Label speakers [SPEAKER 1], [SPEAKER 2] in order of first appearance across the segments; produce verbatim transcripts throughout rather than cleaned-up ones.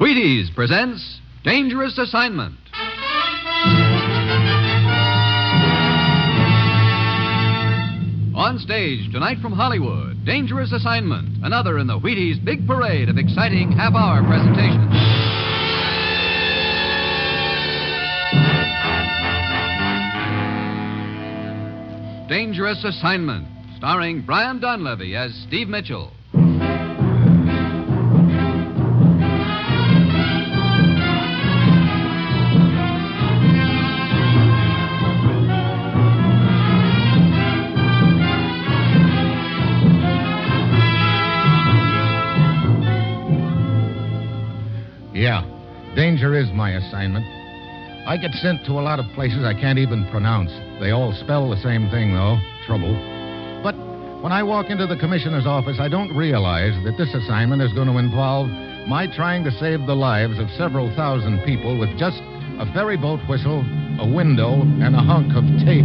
[SPEAKER 1] Wheaties presents Dangerous Assignment. On stage tonight from Hollywood, Dangerous Assignment, another in the Wheaties big parade of exciting half-hour presentations. Dangerous Assignment, starring Brian Donlevy as Steve Mitchell.
[SPEAKER 2] Yeah, danger is my assignment. I get sent to a lot of places I can't even pronounce. They all spell the same thing, though, trouble. But when I walk into the commissioner's office, I don't realize that this assignment is going to involve my trying to save the lives of several thousand people with just a ferry boat whistle, a window, and a hunk of tape.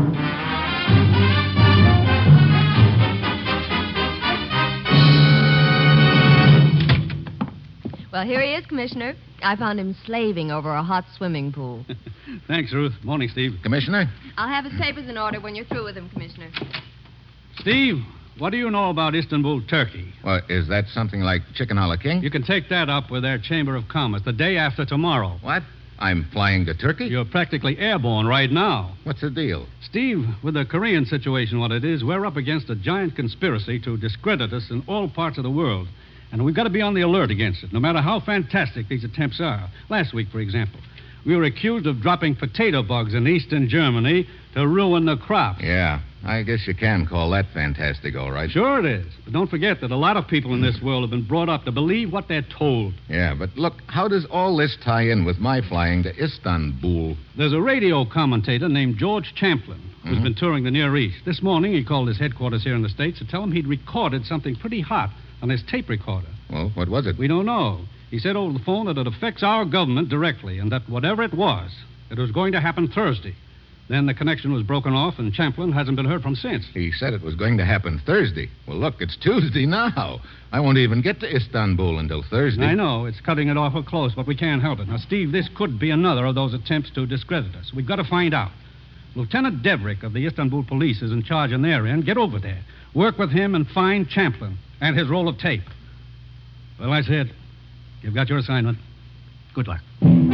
[SPEAKER 3] Well, here he is, Commissioner. I found him slaving over a hot swimming pool.
[SPEAKER 4] Thanks, Ruth. Morning, Steve.
[SPEAKER 2] Commissioner?
[SPEAKER 3] I'll have his papers in order when you're through with him, Commissioner.
[SPEAKER 4] Steve, what do you know about Istanbul, Turkey?
[SPEAKER 2] Well, is that something like Chicken a la King?
[SPEAKER 4] You can take that up with their Chamber of Commerce the day after tomorrow.
[SPEAKER 2] What? I'm flying to Turkey?
[SPEAKER 4] You're practically airborne right now.
[SPEAKER 2] What's the deal?
[SPEAKER 4] Steve, with the Korean situation, what it is, we're up against a giant conspiracy to discredit us in all parts of the world. And we've got to be on the alert against it, no matter how fantastic these attempts are. Last week, for example, we were accused of dropping potato bugs in eastern Germany to ruin the crops.
[SPEAKER 2] Yeah, I guess you can call that fantastic, all right.
[SPEAKER 4] Sure it is. But don't forget that a lot of people in this world have been brought up to believe what they're told.
[SPEAKER 2] Yeah, but look, how does all this tie in with my flying to Istanbul?
[SPEAKER 4] There's a radio commentator named George Champlin who's
[SPEAKER 2] Mm-hmm.
[SPEAKER 4] been touring the Near East. This morning, he called his headquarters here in the States to tell him he'd recorded something pretty hot on his tape recorder.
[SPEAKER 2] Well, what was it?
[SPEAKER 4] We don't know. He said over the phone that it affects our government directly and that whatever it was, it was going to happen Thursday. Then the connection was broken off and Champlin hasn't been heard from since.
[SPEAKER 2] He said it was going to happen Thursday. Well, look, it's Tuesday now. I won't even get to Istanbul until Thursday.
[SPEAKER 4] I know. It's cutting it awful close, but we can't help it. Now, Steve, this could be another of those attempts to discredit us. We've got to find out. Lieutenant Deverick of the Istanbul police is in charge on their end. Get over there. Work with him and find Champlin and his roll of tape. Well, that's it. You've got your assignment. Good luck.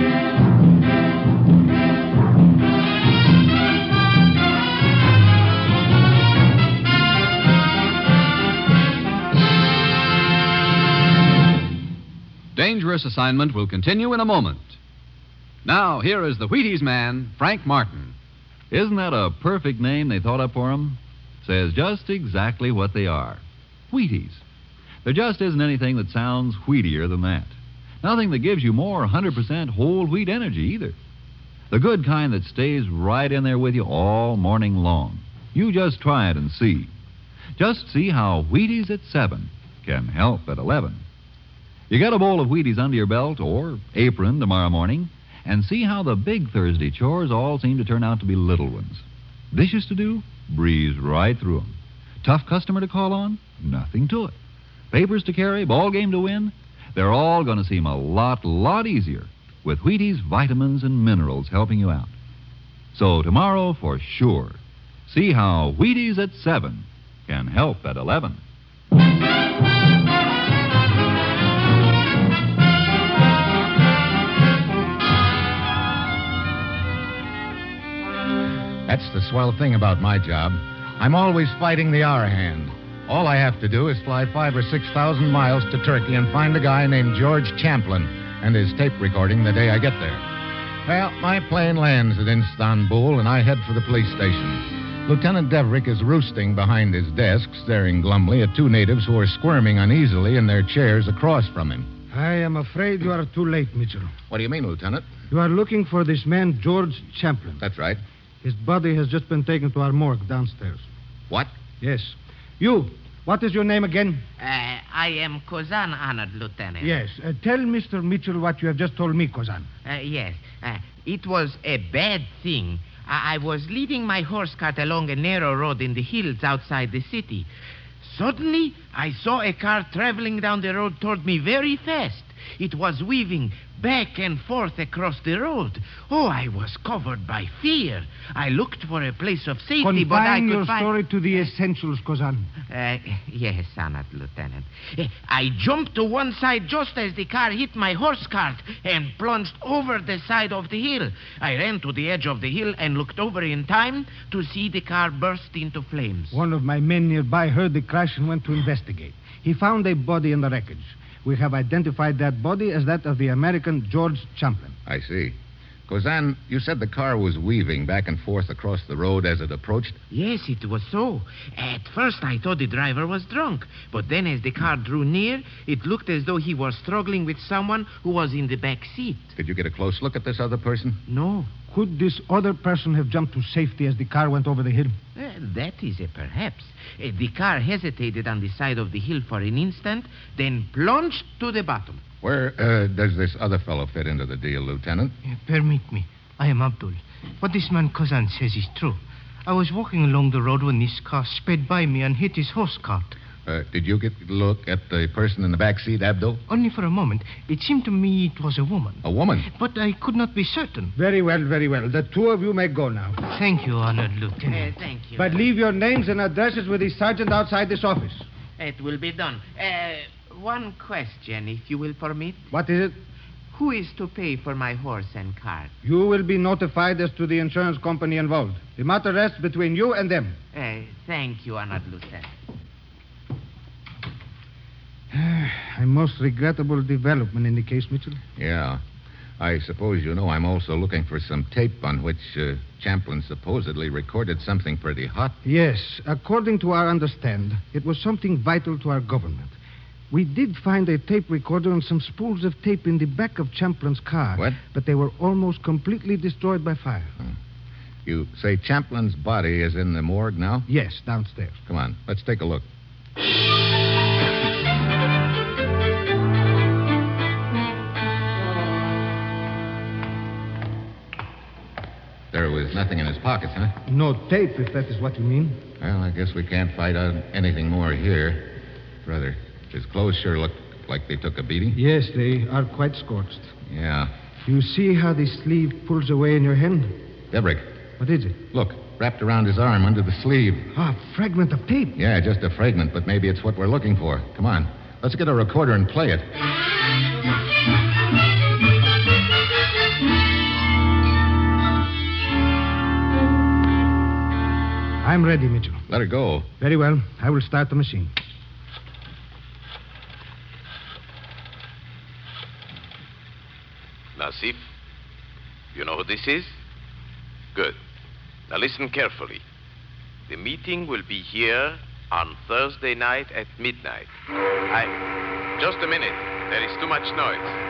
[SPEAKER 1] Dangerous Assignment will continue in a moment. Now, here is the Wheaties man, Frank Martin.
[SPEAKER 5] Isn't that a perfect name they thought up for them? Says just exactly what they are. Wheaties. There just isn't anything that sounds wheatier than that. Nothing that gives you more one hundred percent whole wheat energy either. The good kind that stays right in there with you all morning long. You just try it and see. Just see how Wheaties at seven can help at eleven. You get a bowl of Wheaties under your belt or apron tomorrow morning and see how the big Thursday chores all seem to turn out to be little ones. Dishes to do? Breeze right through them. Tough customer to call on? Nothing to it. Papers to carry? Ball game to win? They're all going to seem a lot, lot easier with Wheaties vitamins and minerals helping you out. So tomorrow, for sure, see how Wheaties at seven can help at eleven.
[SPEAKER 2] That's the swell thing about my job. I'm always fighting the hour hand. All I have to do is fly five or six thousand miles to Turkey and find a guy named George Champlin and his tape recording the day I get there. Well, my plane lands at Istanbul, and I head for the police station. Lieutenant Deverick is roosting behind his desk, staring glumly at two natives who are squirming uneasily in their chairs across from him.
[SPEAKER 6] I am afraid you are too late, Mitchell.
[SPEAKER 2] What do you mean, Lieutenant?
[SPEAKER 6] You are looking for this man, George Champlin.
[SPEAKER 2] That's right.
[SPEAKER 6] His body has just been taken to our morgue downstairs.
[SPEAKER 2] What?
[SPEAKER 6] Yes. You, what is your name again?
[SPEAKER 7] Uh, I am Kozan, honored lieutenant.
[SPEAKER 6] Yes. Uh, tell Mister Mitchell what you have just told me, Kozan.
[SPEAKER 7] Uh, yes. Uh, it was a bad thing. I-, I was leading my horse cart along a narrow road in the hills outside the city. Suddenly, I saw a car traveling down the road toward me very fast. It was weaving back and forth across the road. Oh, I was covered by fear. I looked for a place of safety, but I
[SPEAKER 6] Confine
[SPEAKER 7] could
[SPEAKER 6] your
[SPEAKER 7] find...
[SPEAKER 6] story to the essentials, Kozan.
[SPEAKER 7] Uh, yes, Honored Lieutenant. Uh, I jumped to one side just as the car hit my horse cart and plunged over the side of the hill. I ran to the edge of the hill and looked over in time to see the car burst into flames.
[SPEAKER 6] One of my men nearby heard the crash and went to investigate. He found a body in the wreckage. We have identified that body as that of the American George Champlin.
[SPEAKER 2] I see. Kozan, you said the car was weaving back and forth across the road as it approached?
[SPEAKER 7] Yes, it was so. At first, I thought the driver was drunk. But then, as the car drew near, it looked as though he was struggling with someone who was in the back seat.
[SPEAKER 2] Did you get a close look at this other person?
[SPEAKER 7] No.
[SPEAKER 6] Could this other person have jumped to safety as the car went over the hill?
[SPEAKER 7] Uh, that is a perhaps. Uh, the car hesitated on the side of the hill for an instant, then plunged to the bottom.
[SPEAKER 2] Where uh, does this other fellow fit into the deal, Lieutenant?
[SPEAKER 8] Uh, permit me. I am Abdul. What this man Kozan says is true. I was walking along the road when this car sped by me and hit his horse cart.
[SPEAKER 2] Uh, did you get a look at the person in the back seat, Abdul?
[SPEAKER 8] Only for a moment. It seemed to me it was a woman.
[SPEAKER 2] A woman?
[SPEAKER 8] But I could not be certain.
[SPEAKER 6] Very well, very well. The two of you may go now.
[SPEAKER 8] Thank you, Honored
[SPEAKER 7] Uh,
[SPEAKER 8] Lieutenant.
[SPEAKER 7] thank you.
[SPEAKER 6] But leave your names and addresses with the sergeant outside this office.
[SPEAKER 7] It will be done. Uh, one question, if you will permit.
[SPEAKER 6] What is it?
[SPEAKER 7] Who is to pay for my horse and cart?
[SPEAKER 6] You will be notified as to the insurance company involved. The matter rests between you and them.
[SPEAKER 7] Uh, thank you, Honored Lieutenant.
[SPEAKER 6] A most regrettable development in the case, Mitchell.
[SPEAKER 2] Yeah. I suppose you know I'm also looking for some tape on which uh, Champlin supposedly recorded something pretty hot.
[SPEAKER 6] Yes, according to our understand, it was something vital to our government. We did find a tape recorder and some spools of tape in the back of Champlin's car.
[SPEAKER 2] What?
[SPEAKER 6] But they were almost completely destroyed by fire.
[SPEAKER 2] You say Champlin's body is in the morgue now?
[SPEAKER 6] Yes, downstairs.
[SPEAKER 2] Come on, let's take a look. There was nothing in his pockets, huh?
[SPEAKER 6] No tape, if that is what you mean.
[SPEAKER 2] Well, I guess we can't find out anything more here. Brother, his clothes sure look like they took a beating.
[SPEAKER 6] Yes, they are quite scorched.
[SPEAKER 2] Yeah.
[SPEAKER 6] You see how the sleeve pulls away in your hand?
[SPEAKER 2] Debrick,
[SPEAKER 6] What is it?
[SPEAKER 2] look, wrapped around his arm under the sleeve.
[SPEAKER 6] Ah, a fragment of tape.
[SPEAKER 2] Yeah, just a fragment, but maybe it's what we're looking for. Come on, let's get a recorder and play it.
[SPEAKER 6] I'm ready, Mitchell.
[SPEAKER 2] Let her go.
[SPEAKER 6] Very well. I will start the machine.
[SPEAKER 9] Nasif, you know who this is? Good. Now listen carefully. The meeting will be here on Thursday night at midnight. I... Just a minute. There is too much noise.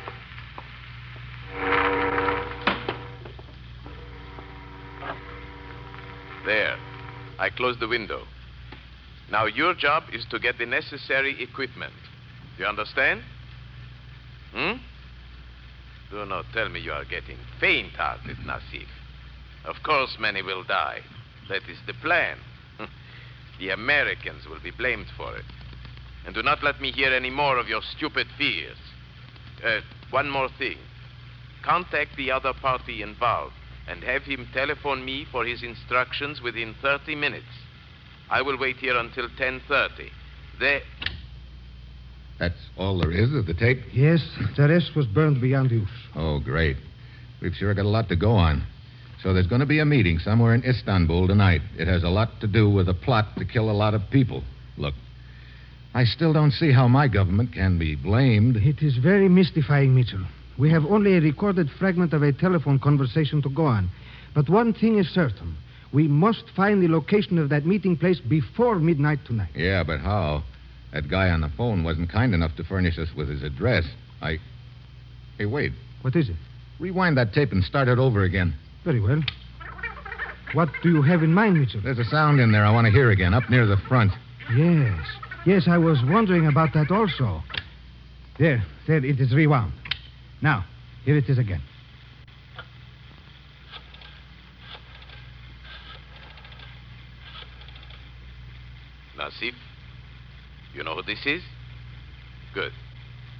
[SPEAKER 9] There. I closed the window. Now your job is to get the necessary equipment. Do you understand? Hmm? Do not tell me you are getting faint-hearted, Nasif. Of course, many will die. That is the plan. The Americans will be blamed for it. And do not let me hear any more of your stupid fears. Uh, one more thing. Contact the other party involved and have him telephone me for his instructions within thirty minutes. I will wait here until ten thirty. There...
[SPEAKER 2] That's all there is of the tape?
[SPEAKER 6] Yes, the rest was burned beyond use.
[SPEAKER 2] Oh, great. We've sure got a lot to go on. So there's going to be a meeting somewhere in Istanbul tonight. It has a lot to do with a plot to kill a lot of people. Look, I still don't see how my government can be blamed.
[SPEAKER 6] It is very mystifying, Mitchell. We have only a recorded fragment of a telephone conversation to go on. But one thing is certain. We must find the location of that meeting place before midnight tonight.
[SPEAKER 2] Yeah, but how? That guy on the phone wasn't kind enough to furnish us with his address. I... Hey, wait.
[SPEAKER 6] What is it?
[SPEAKER 2] Rewind that tape and start it over again.
[SPEAKER 6] Very well. What do you have in mind, Mitchell?
[SPEAKER 2] There's a sound in there I want to hear again, up near the front.
[SPEAKER 6] Yes. Yes, I was wondering about that also. There, there, it is rewound. Now, here it is again.
[SPEAKER 9] Nasif, you know who this is? Good.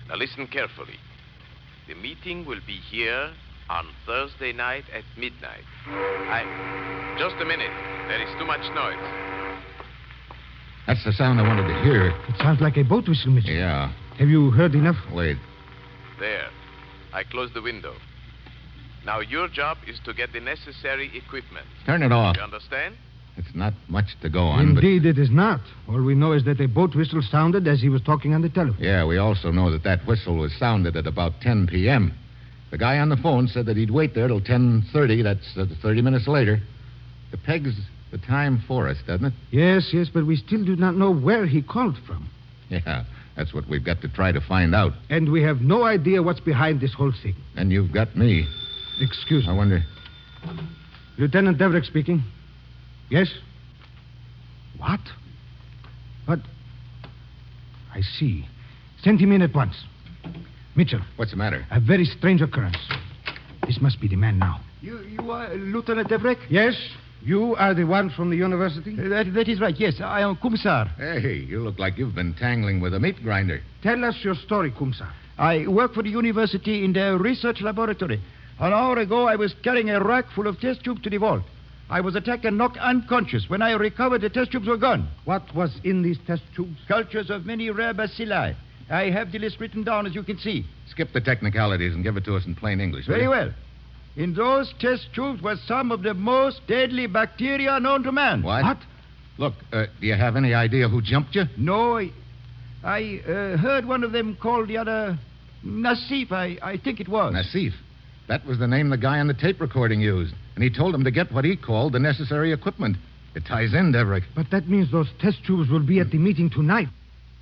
[SPEAKER 9] Now listen carefully. The meeting will be here on Thursday night at midnight. I... Just a minute. There is too much noise.
[SPEAKER 2] That's the sound I wanted to hear.
[SPEAKER 6] It sounds like a boat whistle, Mitchell.
[SPEAKER 2] Yeah.
[SPEAKER 6] Have you heard enough?
[SPEAKER 2] Wait.
[SPEAKER 9] There. I closed the window. Now your job is to get the necessary equipment.
[SPEAKER 2] Turn it off.
[SPEAKER 9] You understand?
[SPEAKER 2] It's not much to go on,
[SPEAKER 6] Indeed, it is not. All we know is that a boat whistle sounded as he was talking on the telephone.
[SPEAKER 2] but... Yeah, we also know that that whistle was sounded at about ten p.m. The guy on the phone said that he'd wait there till ten thirty. That's uh, thirty minutes later. The peg's the time for us, doesn't it?
[SPEAKER 6] Yes, yes, but we still do not know where he called from.
[SPEAKER 2] Yeah, that's what we've got to try to find out.
[SPEAKER 6] And we have no idea what's behind this whole thing.
[SPEAKER 2] And you've got me.
[SPEAKER 6] Excuse
[SPEAKER 2] I
[SPEAKER 6] me.
[SPEAKER 2] wonder...
[SPEAKER 6] Lieutenant Deverick speaking. Yes? What? But... I see. Send him in at once. Mitchell,
[SPEAKER 2] What's the matter?
[SPEAKER 6] a very strange occurrence. This must be the man now.
[SPEAKER 10] You, you are Lieutenant Deverick?
[SPEAKER 6] Yes? You are the one from the university?
[SPEAKER 10] Uh, That, that is right, yes. I am Kumsar.
[SPEAKER 2] Hey, you look like you've been tangling with a meat grinder.
[SPEAKER 6] Tell us your story, Kumsar.
[SPEAKER 10] I work for the university in their research laboratory. An hour ago, I was carrying a rack full of test tubes to the vault. I was attacked and knocked unconscious. When I recovered, the test tubes were gone.
[SPEAKER 6] What was in these test tubes?
[SPEAKER 10] Cultures of many rare bacilli. I have the list written down, as you can see.
[SPEAKER 2] Skip the technicalities and give it to us in plain English. will
[SPEAKER 10] Very
[SPEAKER 2] you?
[SPEAKER 10] well. In those test tubes were some of the most deadly bacteria known to man.
[SPEAKER 2] What?
[SPEAKER 6] What?
[SPEAKER 2] Look, uh, do you have any idea who jumped you?
[SPEAKER 10] No, I, I uh, heard one of them call the other Nassif, I, I think it was.
[SPEAKER 2] Nassif. That was the name the guy on the tape recording used. And he told him to get what he called the necessary equipment. It ties in, Deverick.
[SPEAKER 6] But that means those test tubes will be at the meeting tonight.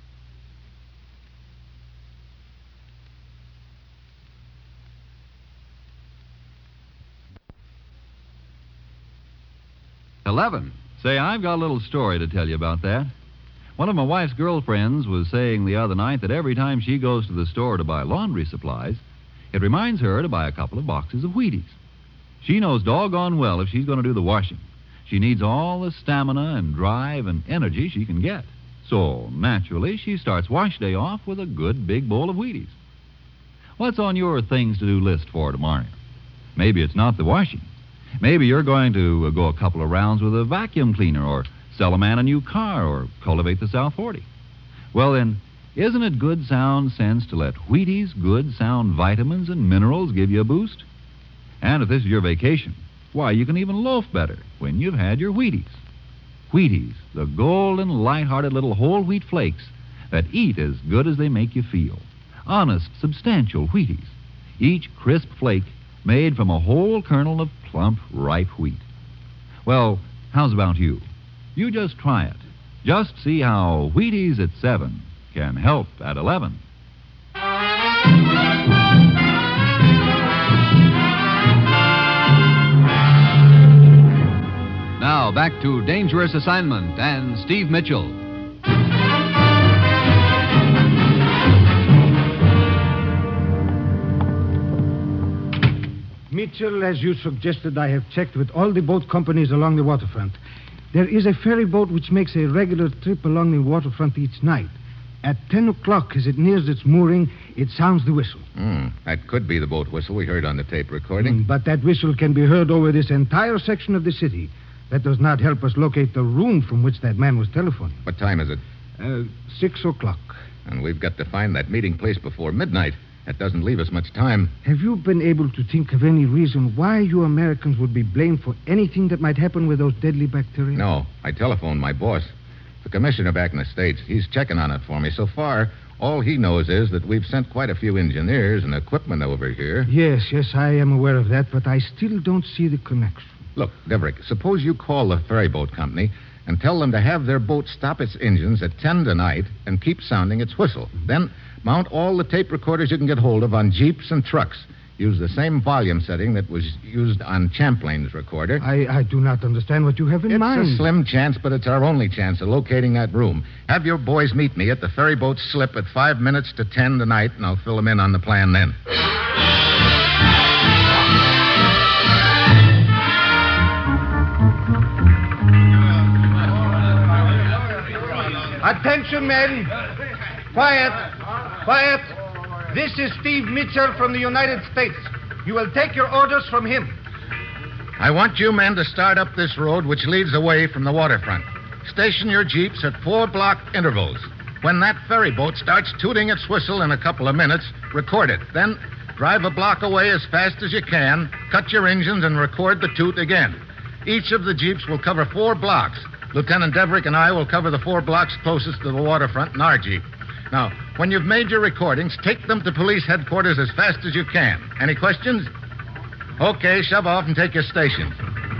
[SPEAKER 1] Eleven.
[SPEAKER 5] Say, I've got a little story to tell you about that. One of my wife's girlfriends was saying the other night that every time she goes to the store to buy laundry supplies, it reminds her to buy a couple of boxes of Wheaties. She knows doggone well if she's going to do the washing, she needs all the stamina and drive and energy she can get. So, naturally, she starts wash day off with a good big bowl of Wheaties. What's on your things to do list for tomorrow? Maybe it's not the washing. Maybe you're going to go a couple of rounds with a vacuum cleaner or sell a man a new car or cultivate the South forty. Well, then, isn't it good sound sense to let Wheaties' good sound vitamins and minerals give you a boost? And if this is your vacation, why, you can even loaf better when you've had your Wheaties. Wheaties, the golden, light-hearted little whole wheat flakes that eat as good as they make you feel. Honest, substantial Wheaties. Each crisp flake made from a whole kernel of plump, ripe wheat. Well, how's about you? You just try it. Just see how Wheaties at seven can help at eleven.
[SPEAKER 1] Now, back to Dangerous Assignment and Steve Mitchell.
[SPEAKER 6] Mitchell, as you suggested, I have checked with all the boat companies along the waterfront. There is a ferry boat which makes a regular trip along the waterfront each night. At ten o'clock, as it nears its mooring, it sounds the whistle.
[SPEAKER 2] Hmm, that could be the boat whistle we heard on the tape recording.
[SPEAKER 6] Mm, but that whistle can be heard over this entire section of the city. That does not help us locate the room from which that man was telephoning.
[SPEAKER 2] What time is it?
[SPEAKER 6] Uh, six o'clock.
[SPEAKER 2] And we've got to find that meeting place before midnight. That doesn't leave us much time.
[SPEAKER 6] Have you been able to think of any reason why you Americans would be blamed for anything that might happen with those deadly bacteria?
[SPEAKER 2] No. I telephoned my boss, the commissioner back in the States. He's checking on it for me. So far, all he knows is that we've sent quite a few engineers and equipment over here.
[SPEAKER 6] Yes, yes, I am aware of that, but I still don't see the connection.
[SPEAKER 2] Look, Deverick, suppose you call the ferry boat company and tell them to have their boat stop its engines at ten tonight and keep sounding its whistle. Then mount all the tape recorders you can get hold of on Jeeps and trucks. Use the same volume setting that was used on Champlain's recorder.
[SPEAKER 6] I, I do not understand what you have in
[SPEAKER 2] it's
[SPEAKER 6] mind.
[SPEAKER 2] It's a slim chance, but it's our only chance of locating that room. Have your boys meet me at the ferry boat slip at five minutes to ten tonight, and I'll fill them in on the plan then.
[SPEAKER 6] Attention, men. Quiet. Quiet. This is Steve Mitchell from the United States. You will take your orders from him.
[SPEAKER 2] I want you men to start up this road which leads away from the waterfront. Station your jeeps at four-block intervals. When that ferry boat starts tooting its whistle in a couple of minutes, record it. Then drive a block away as fast as you can, cut your engines, and record the toot again. Each of the jeeps will cover four blocks. Lieutenant Deverick and I will cover the four blocks closest to the waterfront in our jeep. Now, when you've made your recordings, take them to police headquarters as fast as you can. Any questions? Okay, shove off and take your station.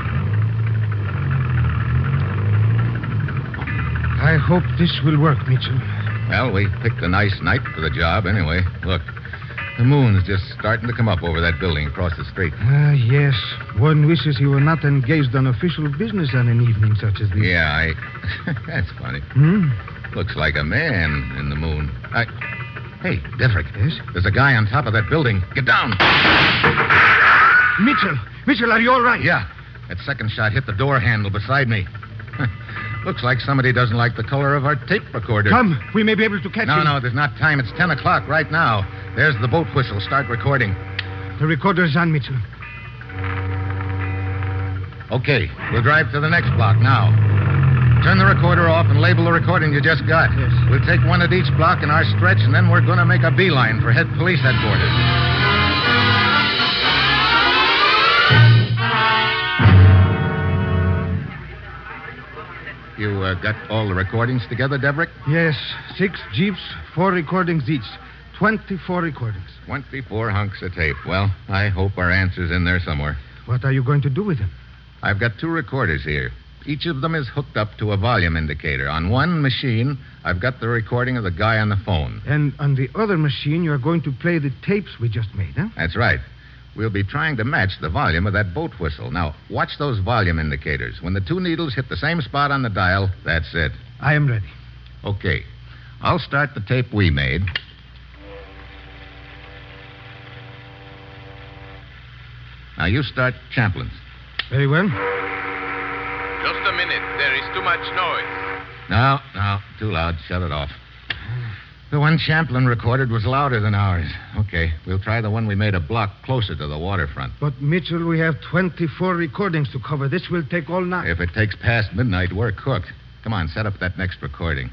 [SPEAKER 6] I hope this will work, Mitchell.
[SPEAKER 2] Well, we picked a nice night for the job anyway. Look, the moon's just starting to come up over that building across the street.
[SPEAKER 6] Ah, uh, yes. One wishes he were not engaged on official business on an evening such as this.
[SPEAKER 2] Yeah, I... That's funny.
[SPEAKER 6] Hmm?
[SPEAKER 2] Looks like a man in the moon. I... Hey, Deverick.
[SPEAKER 6] Yes?
[SPEAKER 2] There's a guy on top of that building. Get down.
[SPEAKER 6] Mitchell! Mitchell, are you all right?
[SPEAKER 2] Yeah. That second shot hit the door handle beside me. Looks like somebody doesn't like the color of our tape recorder.
[SPEAKER 6] Come, we may be able to catch
[SPEAKER 2] no,
[SPEAKER 6] him.
[SPEAKER 2] No, no, there's not time. It's ten o'clock right now. There's the boat whistle. Start recording.
[SPEAKER 6] The recorder's on, Mitchell.
[SPEAKER 2] Okay, we'll drive to the next block now. Turn the recorder off and label the recording you just got.
[SPEAKER 6] Yes.
[SPEAKER 2] We'll take one at each block in our stretch, and then we're going to make a beeline for head police headquarters. You uh, got all the recordings together, Deverick?
[SPEAKER 6] Yes. Six jeeps, four recordings each. Twenty-four recordings.
[SPEAKER 2] Twenty-four hunks of tape. Well, I hope our answer's in there somewhere.
[SPEAKER 6] What are you going to do with them?
[SPEAKER 2] I've got two recorders here. Each of them is hooked up to a volume indicator. On one machine, I've got the recording of the guy on the phone.
[SPEAKER 6] And on the other machine, you're going to play the tapes we just made, huh?
[SPEAKER 2] That's right. We'll be trying to match the volume of that boat whistle. Now, watch those volume indicators. When the two needles hit the same spot on the dial, that's it.
[SPEAKER 6] I am ready.
[SPEAKER 2] Okay. I'll start the tape we made. Now, you start Champlin's.
[SPEAKER 6] Very well.
[SPEAKER 9] Just a minute. There is too much noise.
[SPEAKER 2] No, no. Too loud. Shut it off. The one Champlin recorded was louder than ours. Okay, we'll try the one we made a block closer to the waterfront.
[SPEAKER 6] But, Mitchell, we have twenty-four recordings to cover. This will take all night.
[SPEAKER 2] If it takes past midnight, we're cooked. Come on, set up that next recording.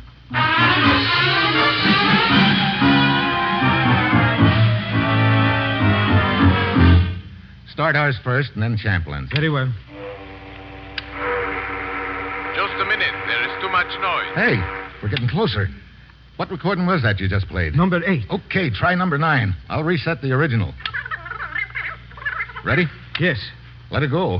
[SPEAKER 2] Start ours first and then Champlin's.
[SPEAKER 6] Very well.
[SPEAKER 9] Just a minute. There is too much noise.
[SPEAKER 2] Hey, we're getting closer. What recording was that you just played?
[SPEAKER 6] Number eight.
[SPEAKER 2] Okay, try number nine. I'll reset the original. Ready?
[SPEAKER 6] Yes.
[SPEAKER 2] Let it go.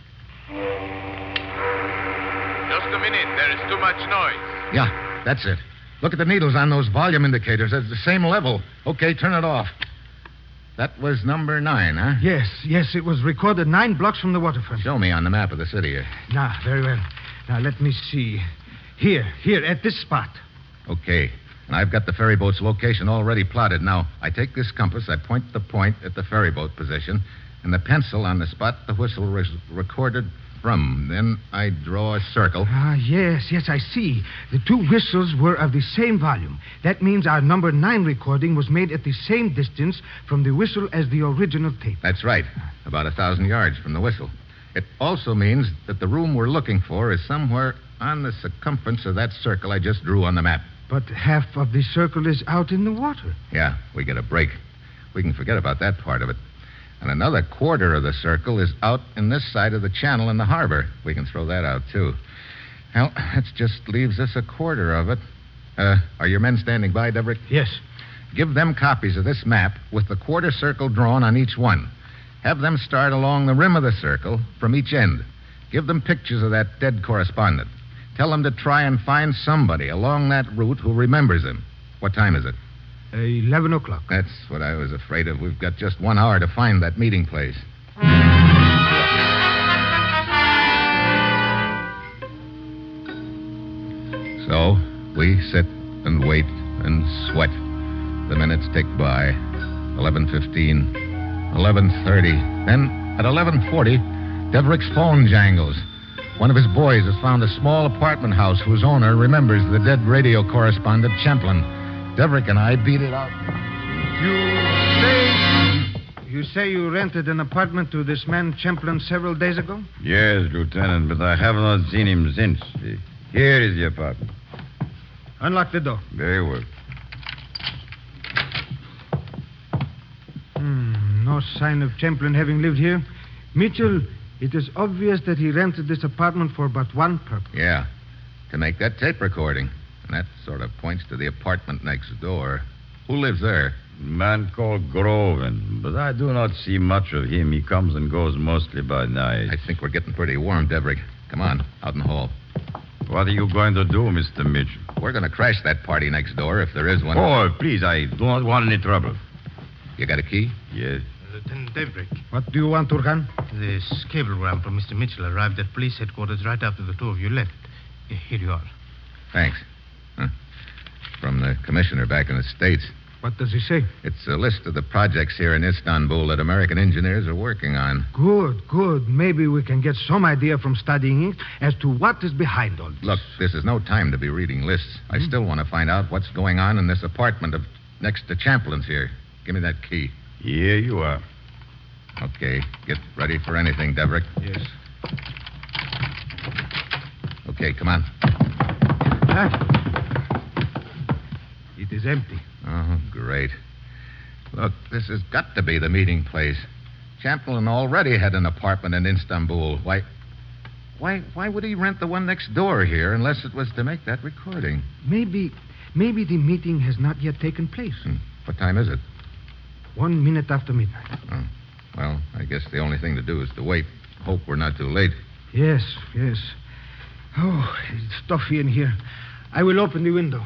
[SPEAKER 9] Just a minute. There is too much noise.
[SPEAKER 2] Yeah, that's it. Look at the needles on those volume indicators. It's the same level. Okay, turn it off. That was number nine, huh?
[SPEAKER 6] Yes, yes. It was recorded nine blocks from the waterfront.
[SPEAKER 2] Show me on the map of the city here.
[SPEAKER 6] Now, very well. Now, let me see. Here, here, at this spot.
[SPEAKER 2] Okay. And I've got the ferry boat's location already plotted. Now, I take this compass, I point the point at the ferry boat position, and the pencil on the spot the whistle was recorded from. Then I draw a circle.
[SPEAKER 6] Ah, yes, yes, I see. The two whistles were of the same volume. That means our number nine recording was made at the same distance from the whistle as the original tape.
[SPEAKER 2] That's right. About a thousand yards from the whistle. It also means that the room we're looking for is somewhere on the circumference of that circle I just drew on the map.
[SPEAKER 6] But half of the circle is out in the water.
[SPEAKER 2] Yeah, we get a break. We can forget about that part of it. And another quarter of the circle is out in this side of the channel in the harbor. We can throw that out, too. Well, that just leaves us a quarter of it. Uh, are your men standing by, Deverick?
[SPEAKER 6] Yes.
[SPEAKER 2] Give them copies of this map with the quarter circle drawn on each one. Have them start along the rim of the circle from each end. Give them pictures of that dead correspondent. Tell them to try and find somebody along that route who remembers him. What time is it?
[SPEAKER 6] Uh, Eleven o'clock.
[SPEAKER 2] That's what I was afraid of. We've got just one hour to find that meeting place. So, we sit and wait and sweat. The minutes tick by. eleven fifteen. eleven thirty. Then, at eleven forty, Deverick's phone jangles. One of his boys has found a small apartment house whose owner remembers the dead radio correspondent, Champlin. Deverick and I beat it out. You
[SPEAKER 6] say you rented an apartment to this man Champlin several days ago?
[SPEAKER 10] Yes, Lieutenant, but I have not seen him since. Here is the apartment.
[SPEAKER 6] Unlock the door.
[SPEAKER 10] Very well.
[SPEAKER 6] Hmm, no sign of Champlin having lived here. Mitchell, it is obvious that he rented this apartment for but one purpose.
[SPEAKER 2] Yeah, to make that tape recording. And that sort of points to the apartment next door. Who lives there?
[SPEAKER 10] A man called Groven, but I do not see much of him. He comes and goes mostly by night.
[SPEAKER 2] I think we're getting pretty warm, Deverick. Come on, out in the hall.
[SPEAKER 10] What are you going to do, Mister Mitchell?
[SPEAKER 2] We're going to crash that party next door if there is one.
[SPEAKER 10] Oh, please, I do not want any trouble.
[SPEAKER 2] You got a key?
[SPEAKER 10] Yes.
[SPEAKER 8] Lieutenant Deverick,
[SPEAKER 6] What do you want, Turhan?
[SPEAKER 8] this cablegram from Mister Mitchell arrived at police headquarters right after the two of you left. Eh, Here you are.
[SPEAKER 2] Thanks. Huh. From the commissioner back in the States.
[SPEAKER 6] What does he say?
[SPEAKER 2] It's a list of the projects here in Istanbul that American engineers are working on.
[SPEAKER 6] Good, good. Maybe we can get some idea from studying it as to what is behind all this.
[SPEAKER 2] Look, this is no time to be reading lists. I still want to find out what's going on in this apartment of next to Champlin's here. Give me that key.
[SPEAKER 10] Here you are.
[SPEAKER 2] Okay, get ready for anything, Deverick.
[SPEAKER 6] Yes.
[SPEAKER 2] Okay, come on.
[SPEAKER 6] Ah. It is empty.
[SPEAKER 2] Oh, great. Look, this has got to be the meeting place. Champlin already had an apartment in Istanbul. Why, why, why would he rent the one next door here unless it was to make that recording?
[SPEAKER 6] Maybe, maybe the meeting has not yet taken place.
[SPEAKER 2] Hmm. What time is it?
[SPEAKER 6] One minute after midnight.
[SPEAKER 2] Oh, well, I guess the only thing to do is to wait. Hope we're not too late.
[SPEAKER 6] Yes, yes. Oh, it's stuffy in here. I will open the window.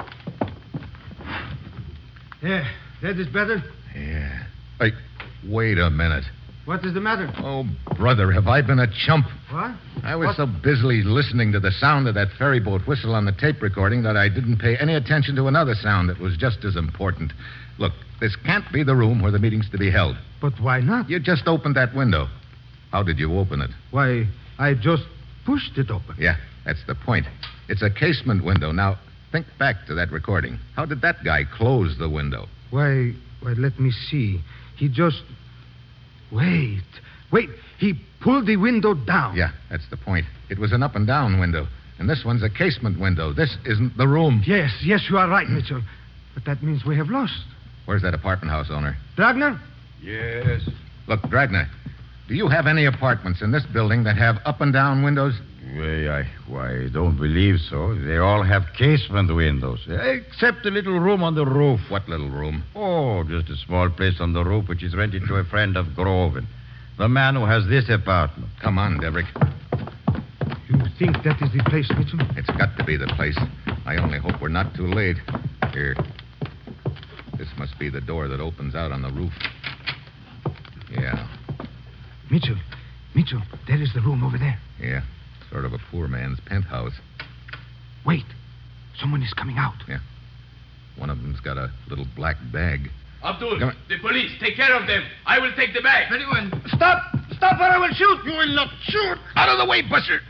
[SPEAKER 6] There, that is better.
[SPEAKER 2] Yeah. Hey, wait a minute.
[SPEAKER 6] What is the matter?
[SPEAKER 2] Oh, brother, have I been a chump?
[SPEAKER 6] What?
[SPEAKER 2] I was
[SPEAKER 6] What?
[SPEAKER 2] so busily listening to the sound of that ferry boat whistle on the tape recording that I didn't pay any attention to another sound that was just as important. Look, this can't be the room where the meeting's to be held.
[SPEAKER 6] But why not?
[SPEAKER 2] You just opened that window. How did you open it?
[SPEAKER 6] Why, I just pushed it open.
[SPEAKER 2] Yeah, that's the point. It's a casement window. Now, think back to that recording. How did that guy close the window?
[SPEAKER 6] Why, why, let me see. He just... Wait, wait. He pulled the window down.
[SPEAKER 2] Yeah, that's the point. It was an up and down window. And this one's a casement window. This isn't the room.
[SPEAKER 6] Yes, yes, you are right, Mitchell. But that means we have lost.
[SPEAKER 2] Where's that apartment house owner?
[SPEAKER 6] Dragner?
[SPEAKER 10] Yes.
[SPEAKER 2] Look, Dragner, do you have any apartments in this building that have up and down windows?
[SPEAKER 10] Why, I, why, I don't believe so. They all have casement windows, except a little room on the roof.
[SPEAKER 2] What little room?
[SPEAKER 10] Oh, just a small place on the roof which is rented to a friend of Groven, the man who has this apartment.
[SPEAKER 2] Come on, Deverick.
[SPEAKER 6] You think that is the place, Mitchell?
[SPEAKER 2] It's got to be the place. I only hope we're not too late. Here. This must be the door that opens out on the roof. Yeah.
[SPEAKER 6] Mitchell, Mitchell, there is the room over there.
[SPEAKER 2] Yeah. Sort of a poor man's penthouse.
[SPEAKER 6] Wait. Someone is coming out.
[SPEAKER 2] Yeah. One of them's got a little black bag.
[SPEAKER 9] Abdul,
[SPEAKER 2] Come on.
[SPEAKER 9] the police, take care of them. I will take the bag.
[SPEAKER 8] Very well.
[SPEAKER 6] Stop! Stop or I will shoot! You will not shoot!
[SPEAKER 2] Out of the way, Buster!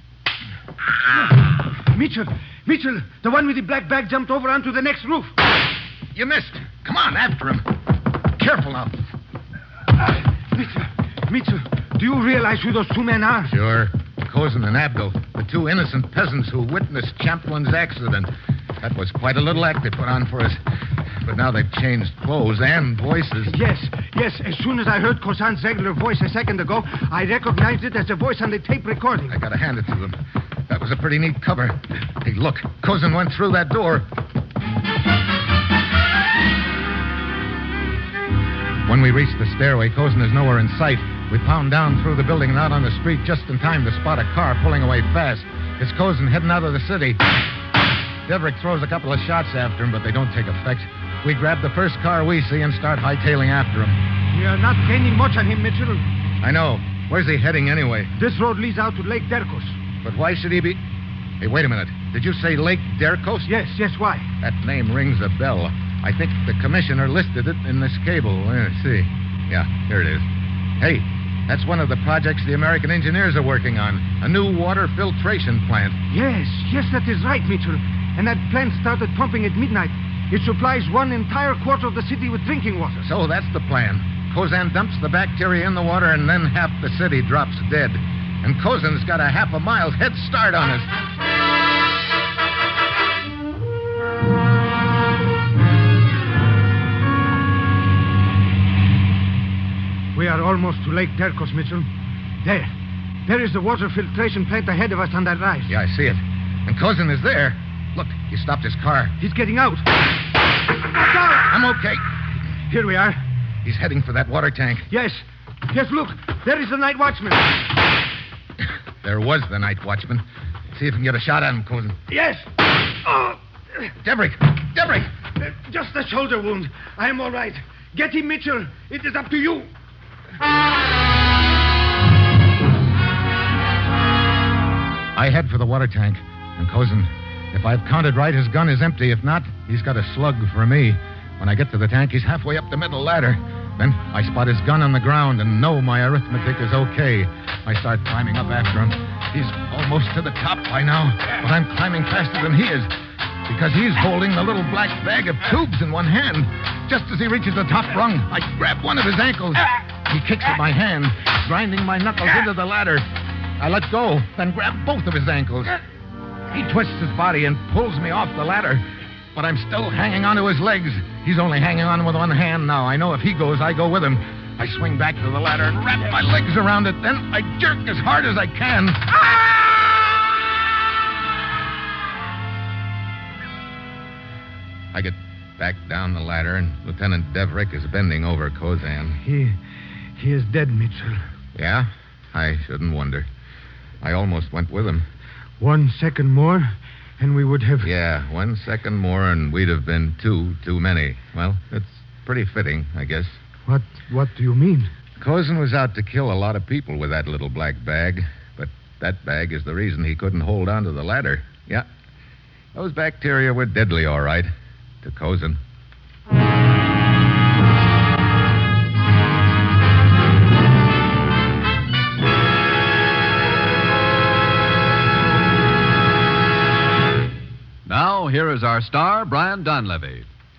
[SPEAKER 6] Mitchell, Mitchell, the one with the black bag jumped over onto the next roof.
[SPEAKER 2] You missed. Come on, after him. Careful now.
[SPEAKER 6] Mitchell, Mitchell, do you realize who those two men are?
[SPEAKER 2] Sure. Cozen and Abdul, the two innocent peasants who witnessed Champlin's accident. That was quite a little act they put on for us. But now they've changed clothes and voices.
[SPEAKER 6] Yes, yes. As soon as I heard Kozan's regular voice a second ago, I recognized it as the voice on the tape recording.
[SPEAKER 2] I gotta hand it to them. That was a pretty neat cover. Hey, look, Cozen went through that door. When we reached the stairway, Cozen is nowhere in sight. We pound down through the building and out on the street just in time to spot a car pulling away fast. It's Cozen heading out of the city. Deverick throws a couple of shots after him, but they don't take effect. We grab the first car we see and start hightailing after him.
[SPEAKER 6] We are not gaining much on him, Mitchell.
[SPEAKER 2] I know. Where's he heading anyway?
[SPEAKER 6] This road leads out to Lake Derkos.
[SPEAKER 2] But why should he be... Hey, wait a minute. Did you say Lake Derkos?
[SPEAKER 6] Yes, yes, why?
[SPEAKER 2] That name rings a bell. I think the commissioner listed it in this cable. Let's see. Yeah, here it is. Hey, that's one of the projects the American engineers are working on. A new water filtration plant.
[SPEAKER 6] Yes, yes, that is right, Mitchell. And that plant started pumping at midnight. It supplies one entire quarter of the city with drinking water.
[SPEAKER 2] So that's the plan. Kozan dumps the bacteria in the water, and then half the city drops dead. And Kozan's got a half a mile's head start on us.
[SPEAKER 6] We are almost to Lake Derkos, Mitchell. There. There is the water filtration plant ahead of us on that rise.
[SPEAKER 2] Yeah, I see it. And Kozan is there. Look, he stopped his car.
[SPEAKER 6] He's getting out. Look out!
[SPEAKER 2] I'm okay.
[SPEAKER 6] Here we are.
[SPEAKER 2] He's heading for that water tank.
[SPEAKER 6] Yes. Yes, look. There is the night watchman.
[SPEAKER 2] There was the night watchman. See if you can get a shot at him, Kozan.
[SPEAKER 6] Yes. Oh.
[SPEAKER 2] Deverick! Deverick!
[SPEAKER 6] Uh, just a shoulder wound. I am all right. Get him, Mitchell. It is up to you.
[SPEAKER 2] I head for the water tank. And Kozan, if I've counted right, his gun is empty. If not, he's got a slug for me. When I get to the tank, he's halfway up the middle ladder. Then I spot his gun on the ground and know my arithmetic is okay. I start climbing up after him. He's almost to the top by now, but I'm climbing faster than he is because he's holding the little black bag of tubes in one hand. Just as he reaches the top rung, I grab one of his ankles. He kicks at my hand, grinding my knuckles into the ladder. I let go, then grab both of his ankles. He twists his body and pulls me off the ladder, but I'm still hanging onto his legs. He's only hanging on with one hand now. I know if he goes, I go with him. I swing back to the ladder and wrap my legs around it. Then I jerk as hard as I can. I get back down the ladder, and Lieutenant Deverick is bending over Kozan.
[SPEAKER 6] He, he is dead, Mitchell.
[SPEAKER 2] Yeah? I shouldn't wonder. I almost went with him.
[SPEAKER 6] One second more, and we would have...
[SPEAKER 2] Yeah, one second more, and we'd have been two too many. Well, it's pretty fitting, I guess.
[SPEAKER 6] What, what do you mean?
[SPEAKER 2] Kozan was out to kill a lot of people with that little black bag, but that bag is the reason he couldn't hold on to the ladder. Yeah. Those bacteria were deadly, all right, to Kozan.
[SPEAKER 1] Now, here is our star, Brian Donlevy.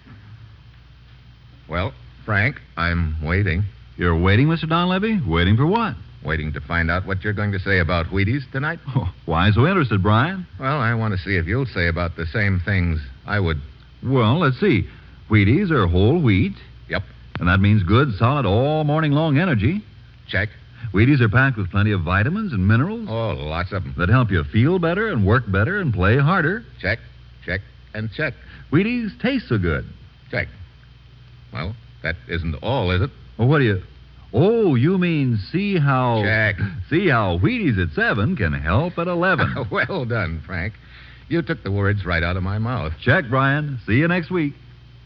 [SPEAKER 2] Well, Frank, I'm waiting.
[SPEAKER 5] You're waiting, Mister Donlevy? Waiting for what?
[SPEAKER 2] Waiting to find out what you're going to say about Wheaties tonight.
[SPEAKER 5] Oh, why so interested, Brian?
[SPEAKER 2] Well, I want to see if you'll say about the same things I would.
[SPEAKER 5] Well, let's see. Wheaties are whole wheat.
[SPEAKER 2] Yep.
[SPEAKER 5] And that means good, solid, all morning long energy.
[SPEAKER 2] Check.
[SPEAKER 5] Wheaties are packed with plenty of vitamins and minerals.
[SPEAKER 2] Oh, lots of them.
[SPEAKER 5] That help you feel better and work better and play harder.
[SPEAKER 2] Check, check, and check.
[SPEAKER 5] Wheaties taste so good.
[SPEAKER 2] Check. Well, that isn't all, is it?
[SPEAKER 5] Well, what do you... Oh, you mean see how...
[SPEAKER 2] Check.
[SPEAKER 5] See how Wheaties at seven can help at eleven.
[SPEAKER 2] Well done, Frank. You took the words right out of my mouth.
[SPEAKER 5] Check, Brian. See you next week.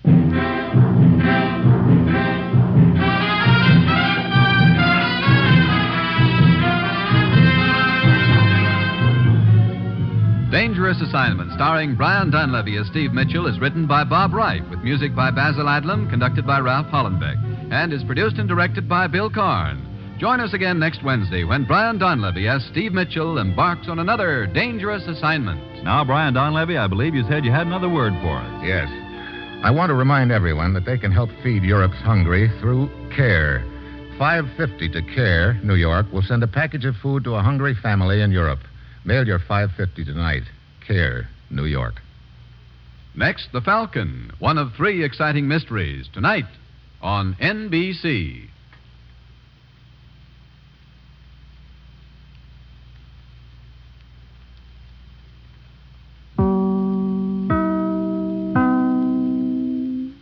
[SPEAKER 1] Dangerous Assignment, starring Brian Donlevy as Steve Mitchell, is written by Bob Wright, with music by Basil Adlam, conducted by Ralph Hollenbeck, and is produced and directed by Bill Karn. Join us again next Wednesday when Brian Donlevy as Steve Mitchell embarks on another dangerous assignment.
[SPEAKER 5] Now, Brian Donlevy, I believe you said you had another word for us.
[SPEAKER 2] Yes. I want to remind everyone that they can help feed Europe's hungry through CARE. five fifty to CARE, New York, will send a package of food to a hungry family in Europe. Mail your five fifty tonight. CARE, New York.
[SPEAKER 1] Next, The Falcon, one of three exciting mysteries, tonight on N B C.